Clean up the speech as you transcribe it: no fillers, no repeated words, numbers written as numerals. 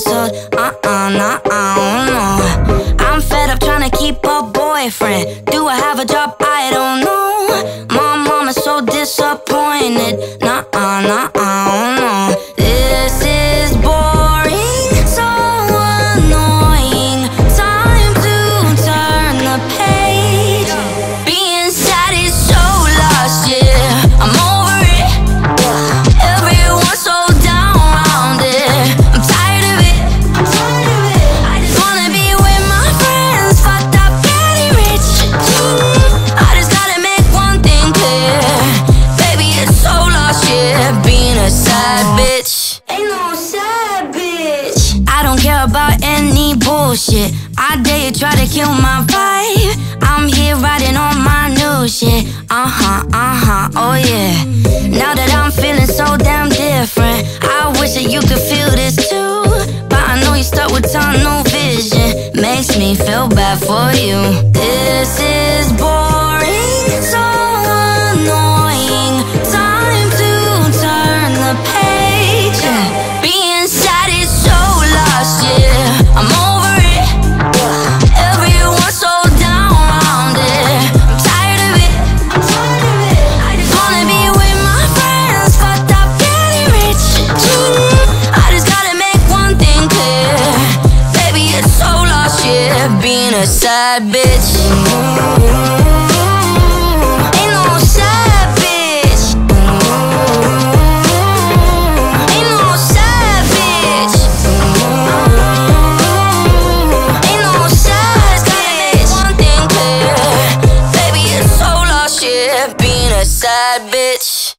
told, nah, I don't know. I'm fed up trying to keep a boyfriend. Do I have a job? I don't know. My mama's so disappointed. Nah, I don't know. This is boring, so annoying. Time to turn the page. Being sad is so lost, yeah. I'm over it. Everyone's so down around it. I'm tired of it. I just wanna be with my friends, fucked up, getting rich. I just gotta make one thing clear. Baby, it's so lost, yeah. Being a sad bitch. Ain't no sad bitch. I don't care about any bullshit. I dare you try to kill my vibe. I'm here riding on my new shit. Oh yeah. Now that I'm feeling so damn different, I wish that you could feel this too. But I know you're stuck with tunnel vision. Makes me feel bad for you. This is boring, so annoying. Time to turn the page. Being sad is so lost, yeah. I'm over it. Everyone's so down around it. I'm tired of it. I just wanna be with my friends, fucked up, getting rich. I just gotta make one thing clear. Baby, it's so lost, yeah. Being a sad bitch. Ain't no sad bitch. Ain't no sad bitch. Ain't no sad bitch. One thing clear. Baby, it's so lost, yeah. Being a sad bitch.